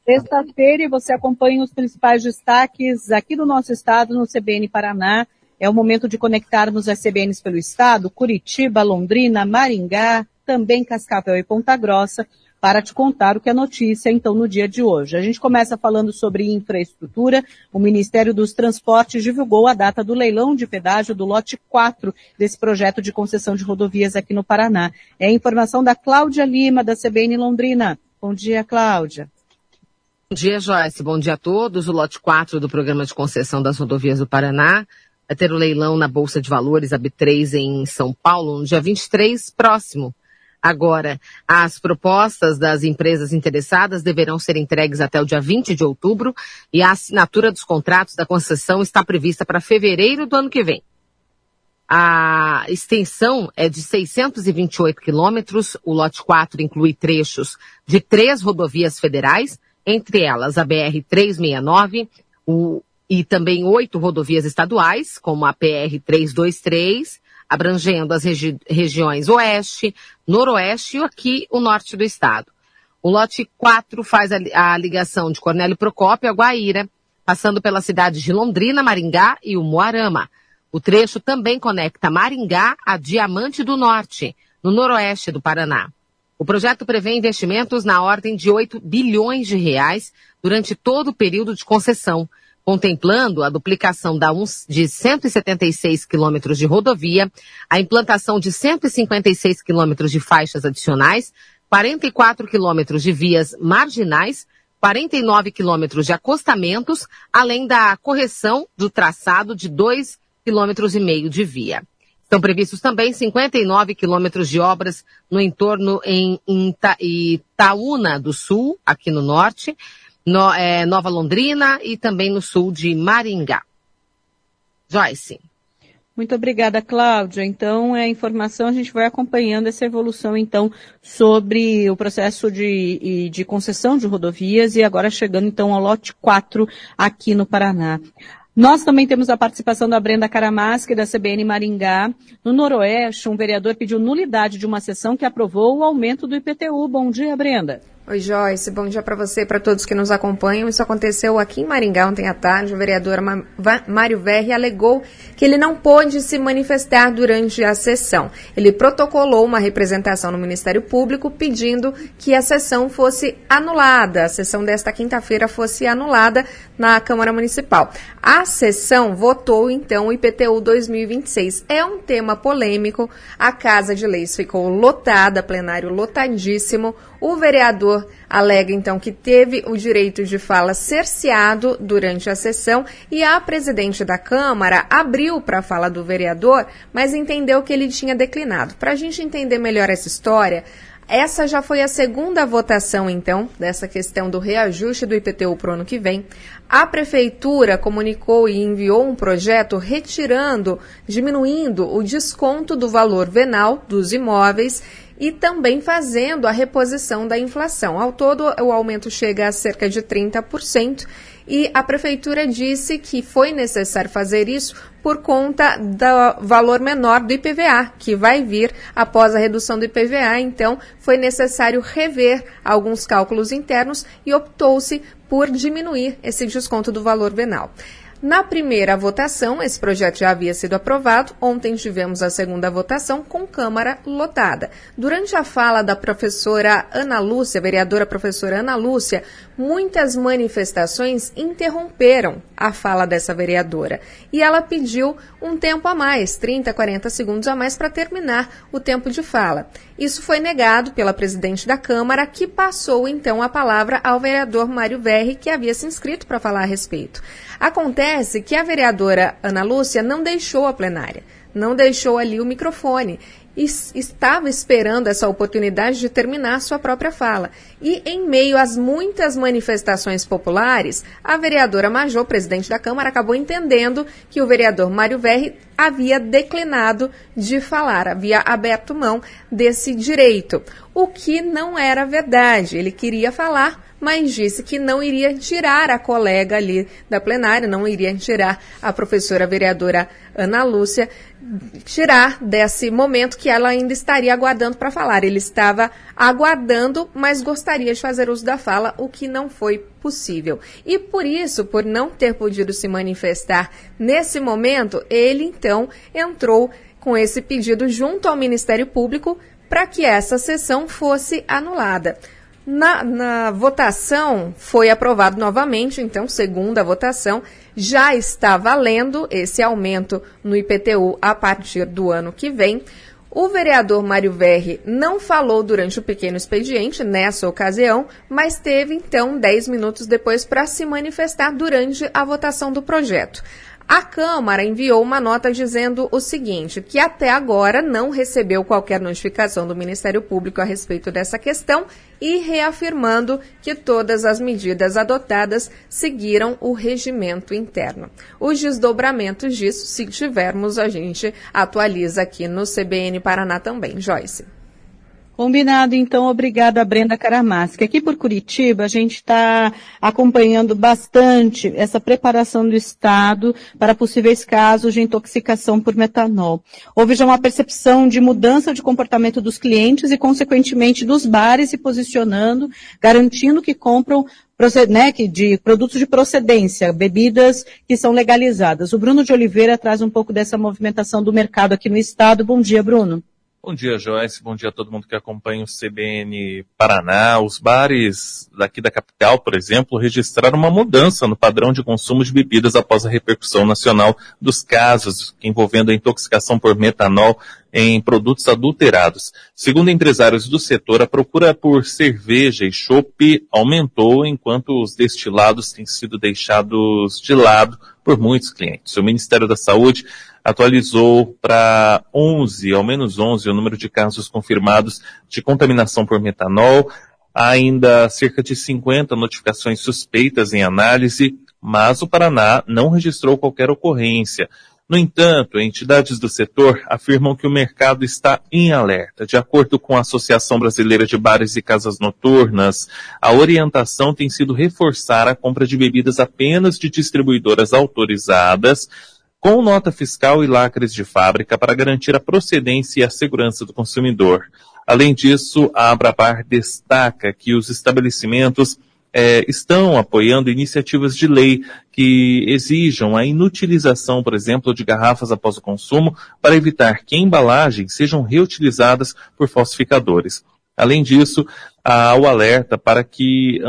Sexta-feira e você acompanha os principais destaques aqui do nosso estado no CBN Paraná. É o momento de conectarmos as CBNs pelo estado, Curitiba, Londrina, Maringá, também Cascavel e Ponta Grossa, para te contar o que é notícia, então, no dia de hoje. A gente começa falando sobre infraestrutura. O Ministério dos Transportes divulgou a data do leilão de pedágio do lote 4 desse projeto de concessão de rodovias aqui no Paraná. É a informação da Cláudia Lima, da CBN Londrina. Bom dia, Cláudia. Bom dia, Joyce. Bom dia a todos. O lote 4 do Programa de Concessão das Rodovias do Paraná vai ter o leilão na Bolsa de Valores, a B3, em São Paulo, no dia 23 próximo. Agora, as propostas das empresas interessadas deverão ser entregues até o dia 20 de outubro e a assinatura dos contratos da concessão está prevista para fevereiro do ano que vem. A extensão é de 628 quilômetros. O lote 4 inclui trechos de 3 rodovias federais, entre elas a BR-369 e também 8 rodovias estaduais, como a PR-323, abrangendo as regiões Oeste, Noroeste e aqui o Norte do estado. O lote 4 faz a ligação de Cornélio Procópio a Guaíra, passando pela cidade de Londrina, Maringá e Umuarama. O trecho também conecta Maringá a Diamante do Norte, no noroeste do Paraná. O projeto prevê investimentos na ordem de 8 bilhões de reais durante todo o período de concessão, contemplando a duplicação de 176 quilômetros de rodovia, a implantação de 156 quilômetros de faixas adicionais, 44 quilômetros de vias marginais, 49 quilômetros de acostamentos, além da correção do traçado de 2,5 quilômetros de via. Estão previstos também 59 quilômetros de obras no entorno em Itaúna do Sul, aqui no norte, Nova Londrina e também no sul de Maringá. Joyce. Muito obrigada, Cláudia. Então, a informação, a gente vai acompanhando essa evolução, então, sobre o processo de concessão de rodovias e agora chegando, então, ao lote 4 aqui no Paraná. Nós também temos a participação da Brenda Caramaschi, da CBN Maringá. No Noroeste, um vereador pediu nulidade de uma sessão que aprovou o aumento do IPTU. Bom dia, Brenda. Oi, Joyce. Bom dia para você e para todos que nos acompanham. Isso aconteceu aqui em Maringá ontem à tarde. O vereador Mário Verri alegou que ele não pôde se manifestar durante a sessão. Ele protocolou uma representação no Ministério Público pedindo que a sessão fosse anulada. A sessão desta quinta-feira fosse anulada na Câmara Municipal. A sessão votou, então, o IPTU 2026. É um tema polêmico. A Casa de Leis ficou lotada, plenário lotadíssimo. O vereador alega, então, que teve o direito de fala cerceado durante a sessão e a presidente da Câmara abriu para a fala do vereador, mas entendeu que ele tinha declinado. Para a gente entender melhor essa história, essa já foi a segunda votação, então, dessa questão do reajuste do IPTU para o ano que vem. A Prefeitura comunicou e enviou um projeto diminuindo o desconto do valor venal dos imóveis e também fazendo a reposição da inflação. Ao todo, o aumento chega a cerca de 30%. E a Prefeitura disse que foi necessário fazer isso por conta do valor menor do IPVA, que vai vir após a redução do IPVA. Então, foi necessário rever alguns cálculos internos e optou-se por diminuir esse desconto do valor venal. Na primeira votação, esse projeto já havia sido aprovado. Ontem tivemos a segunda votação com Câmara lotada. Durante a fala da professora Ana Lúcia, vereadora professora Ana Lúcia, muitas manifestações interromperam a fala dessa vereadora. E ela pediu um tempo a mais, 30, 40 segundos a mais para terminar o tempo de fala. Isso foi negado pela presidente da Câmara, que passou então a palavra ao vereador Mário Verri, que havia se inscrito para falar a respeito. Acontece que a vereadora Ana Lúcia não deixou a plenária, não deixou ali o microfone. Estava esperando essa oportunidade de terminar sua própria fala. E em meio às muitas manifestações populares, a vereadora Majô, presidente da Câmara, acabou entendendo que o vereador Mário Verri havia declinado de falar, havia aberto mão desse direito, o que não era verdade. Ele queria falar, mas disse que não iria tirar a colega ali da plenária, não iria tirar a professora vereadora Ana Lúcia, tirar desse momento que ela ainda estaria aguardando para falar. Ele estava aguardando, mas gostaria de fazer uso da fala, o que não foi possível. E por isso, por não ter podido se manifestar nesse momento, ele então entrou com esse pedido junto ao Ministério Público para que essa sessão fosse anulada. Na votação foi aprovado novamente, então, segunda votação, já está valendo esse aumento no IPTU a partir do ano que vem. O vereador Mário Verri não falou durante o pequeno expediente nessa ocasião, mas teve, então, 10 minutos depois para se manifestar durante a votação do projeto. A Câmara enviou uma nota dizendo o seguinte, que até agora não recebeu qualquer notificação do Ministério Público a respeito dessa questão e reafirmando que todas as medidas adotadas seguiram o regimento interno. Os desdobramentos disso, se tivermos, a gente atualiza aqui no CBN Paraná também. Joyce. Combinado, então, obrigada, Brenda Caramaschi. Aqui por Curitiba, a gente está acompanhando bastante essa preparação do Estado para possíveis casos de intoxicação por metanol. Houve já uma percepção de mudança de comportamento dos clientes e, consequentemente, dos bares se posicionando, garantindo que compram de produtos de procedência, bebidas que são legalizadas. O Bruno de Oliveira traz um pouco dessa movimentação do mercado aqui no Estado. Bom dia, Bruno. Bom dia, Joyce. Bom dia a todo mundo que acompanha o CBN Paraná. Os bares daqui da capital, por exemplo, registraram uma mudança no padrão de consumo de bebidas após a repercussão nacional dos casos envolvendo a intoxicação por metanol em produtos adulterados. Segundo empresários do setor, a procura por cerveja e chopp aumentou, enquanto os destilados têm sido deixados de lado por muitos clientes. O Ministério da Saúde atualizou para 11, ao menos 11, o número de casos confirmados de contaminação por metanol. Há ainda cerca de 50 notificações suspeitas em análise, mas o Paraná não registrou qualquer ocorrência. No entanto, entidades do setor afirmam que o mercado está em alerta. De acordo com a Associação Brasileira de Bares e Casas Noturnas, a orientação tem sido reforçar a compra de bebidas apenas de distribuidoras autorizadas, com nota fiscal e lacres de fábrica para garantir a procedência e a segurança do consumidor. Além disso, a Abrabar destaca que os estabelecimentos estão apoiando iniciativas de lei que exijam a inutilização, por exemplo, de garrafas após o consumo para evitar que embalagens sejam reutilizadas por falsificadores. Além disso, há o alerta para que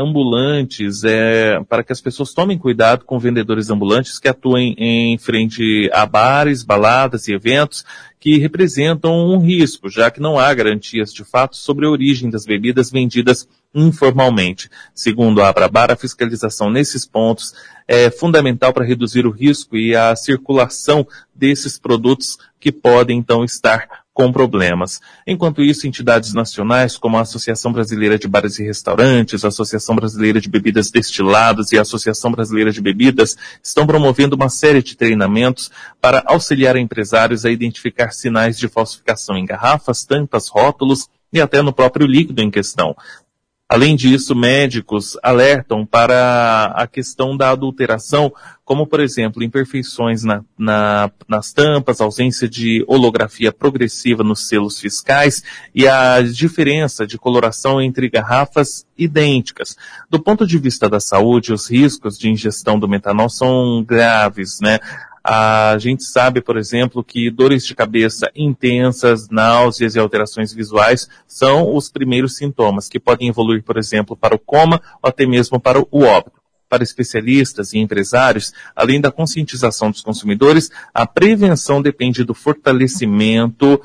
para que as pessoas tomem cuidado com vendedores ambulantes que atuem em frente a bares, baladas e eventos que representam um risco, já que não há garantias de fato sobre a origem das bebidas vendidas informalmente. Segundo a Abrabar, a fiscalização nesses pontos é fundamental para reduzir o risco e a circulação desses produtos que podem, então, estar com problemas. Enquanto isso, entidades nacionais como a Associação Brasileira de Bares e Restaurantes, a Associação Brasileira de Bebidas Destiladas e a Associação Brasileira de Bebidas estão promovendo uma série de treinamentos para auxiliar empresários a identificar sinais de falsificação em garrafas, tampas, rótulos e até no próprio líquido em questão. Além disso, médicos alertam para a questão da adulteração, como, por exemplo, imperfeições nas tampas, ausência de holografia progressiva nos selos fiscais e a diferença de coloração entre garrafas idênticas. Do ponto de vista da saúde, os riscos de ingestão do metanol são graves, né? A gente sabe, por exemplo, que dores de cabeça intensas, náuseas e alterações visuais são os primeiros sintomas, que podem evoluir, por exemplo, para o coma ou até mesmo para o óbito. Para especialistas e empresários, além da conscientização dos consumidores, a prevenção depende do fortalecimento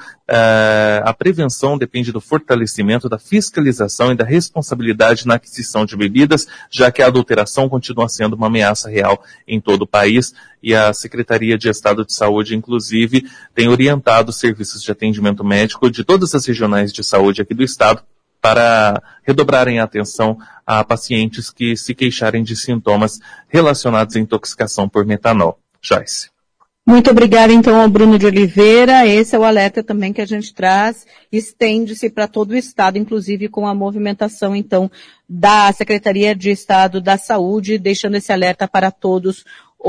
da fiscalização e da responsabilidade na aquisição de bebidas, já que a adulteração continua sendo uma ameaça real em todo o país e a Secretaria de Estado de Saúde, inclusive, tem orientado os serviços de atendimento médico de todas as regionais de saúde aqui do estado para redobrarem a atenção a pacientes que se queixarem de sintomas relacionados à intoxicação por metanol. Joyce. Muito obrigada, então, ao Bruno de Oliveira. Esse é o alerta também que a gente traz, estende-se para todo o Estado, inclusive com a movimentação, então, da Secretaria de Estado da Saúde, deixando esse alerta para todos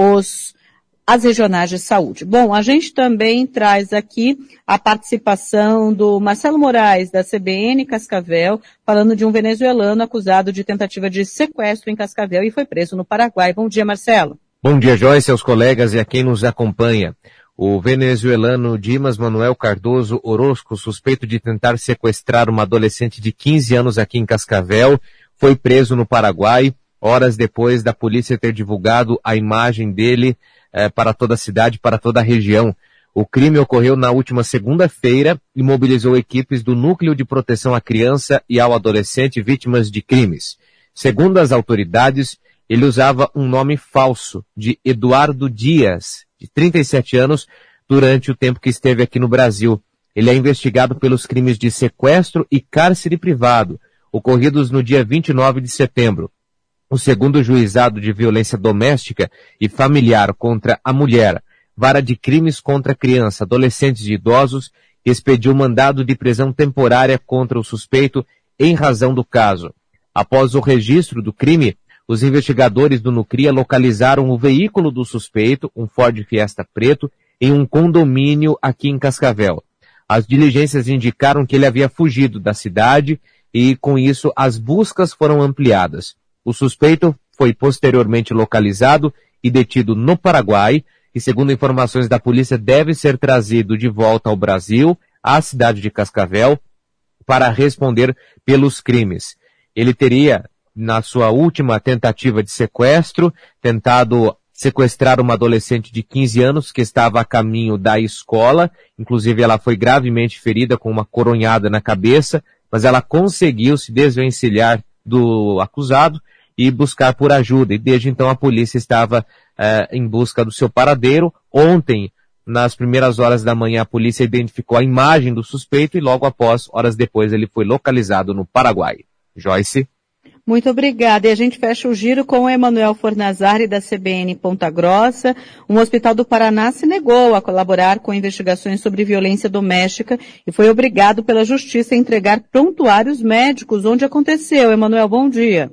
as regionais de saúde. Bom, a gente também traz aqui a participação do Marcelo Moraes, da CBN Cascavel, falando de um venezuelano acusado de tentativa de sequestro em Cascavel e foi preso no Paraguai. Bom dia, Marcelo. Bom dia, Joyce, aos colegas e a quem nos acompanha. O venezuelano Dimas Manuel Cardoso Orozco, suspeito de tentar sequestrar uma adolescente de 15 anos aqui em Cascavel, foi preso no Paraguai, horas depois da polícia ter divulgado a imagem dele para toda a cidade, para toda a região. O crime ocorreu na última segunda-feira e mobilizou equipes do Núcleo de Proteção à Criança e ao Adolescente vítimas de crimes. Segundo as autoridades, ele usava um nome falso de Eduardo Dias, de 37 anos, durante o tempo que esteve aqui no Brasil. Ele é investigado pelos crimes de sequestro e cárcere privado, ocorridos no dia 29 de setembro. O segundo juizado de violência doméstica e familiar contra a mulher, vara de crimes contra criança, adolescentes e idosos, expediu mandado de prisão temporária contra o suspeito em razão do caso. Após o registro do crime, os investigadores do Nucria localizaram o veículo do suspeito, um Ford Fiesta preto, em um condomínio aqui em Cascavel. As diligências indicaram que ele havia fugido da cidade e, com isso, as buscas foram ampliadas. O suspeito foi posteriormente localizado e detido no Paraguai e, segundo informações da polícia, deve ser trazido de volta ao Brasil, à cidade de Cascavel, para responder pelos crimes. Ele teria, na sua última tentativa de sequestro, tentado sequestrar uma adolescente de 15 anos que estava a caminho da escola. Inclusive, ela foi gravemente ferida com uma coronhada na cabeça, mas ela conseguiu se desvencilhar do acusado e buscar por ajuda. E desde então a polícia estava em busca do seu paradeiro. Ontem, nas primeiras horas da manhã, a polícia identificou a imagem do suspeito e logo após, horas depois, ele foi localizado no Paraguai. Joyce? Muito obrigada. E a gente fecha o giro com o Emanuel Fornazari, da CBN Ponta Grossa. Um hospital do Paraná se negou a colaborar com investigações sobre violência doméstica e foi obrigado pela justiça a entregar prontuários médicos onde aconteceu. Emanuel, bom dia.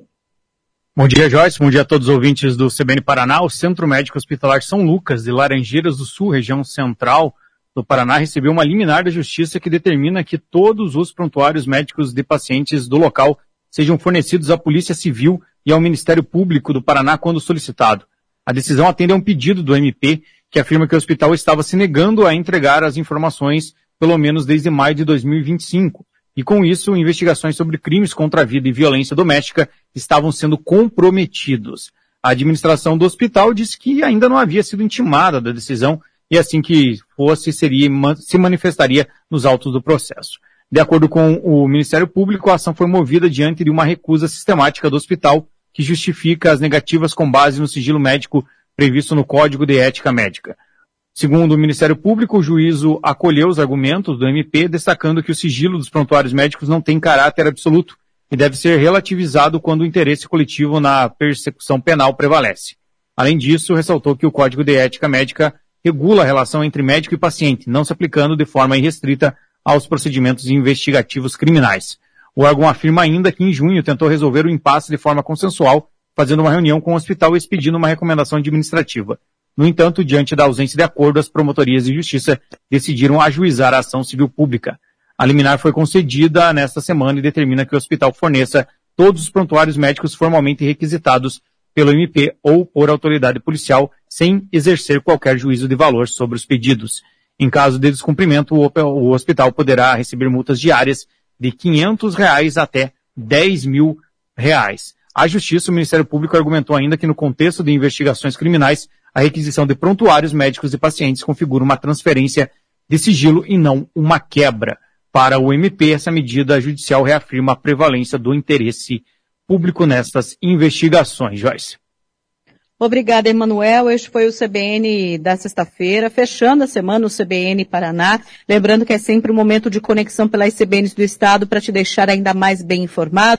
Bom dia, Joyce. Bom dia a todos os ouvintes do CBN Paraná. O Centro Médico Hospitalar São Lucas, de Laranjeiras do Sul, região central do Paraná, recebeu uma liminar da Justiça que determina que todos os prontuários médicos de pacientes do local sejam fornecidos à Polícia Civil e ao Ministério Público do Paraná quando solicitado. A decisão atende a um pedido do MP que afirma que o hospital estava se negando a entregar as informações pelo menos desde maio de 2025. E com isso, investigações sobre crimes contra a vida e violência doméstica estavam sendo comprometidos. A administração do hospital disse que ainda não havia sido intimada da decisão e assim que fosse, se manifestaria nos autos do processo. De acordo com o Ministério Público, a ação foi movida diante de uma recusa sistemática do hospital que justifica as negativas com base no sigilo médico previsto no Código de Ética Médica. Segundo o Ministério Público, o juízo acolheu os argumentos do MP, destacando que o sigilo dos prontuários médicos não tem caráter absoluto e deve ser relativizado quando o interesse coletivo na persecução penal prevalece. Além disso, ressaltou que o Código de Ética Médica regula a relação entre médico e paciente, não se aplicando de forma irrestrita aos procedimentos investigativos criminais. O órgão afirma ainda que em junho tentou resolver o impasse de forma consensual, fazendo uma reunião com o hospital e expedindo uma recomendação administrativa. No entanto, diante da ausência de acordo, as promotorias de justiça decidiram ajuizar a ação civil pública. A liminar foi concedida nesta semana e determina que o hospital forneça todos os prontuários médicos formalmente requisitados pelo MP ou por autoridade policial, sem exercer qualquer juízo de valor sobre os pedidos. Em caso de descumprimento, o hospital poderá receber multas diárias de R$500 até R$10.000. A Justiça, o Ministério Público argumentou ainda que no contexto de investigações criminais, a requisição de prontuários médicos de pacientes configura uma transferência de sigilo e não uma quebra. Para o MP, essa medida judicial reafirma a prevalência do interesse público nestas investigações. Joyce. Obrigada, Emanuel. Este foi o CBN da sexta-feira, fechando a semana o CBN Paraná. Lembrando que é sempre um momento de conexão pelas CBNs do Estado para te deixar ainda mais bem informado.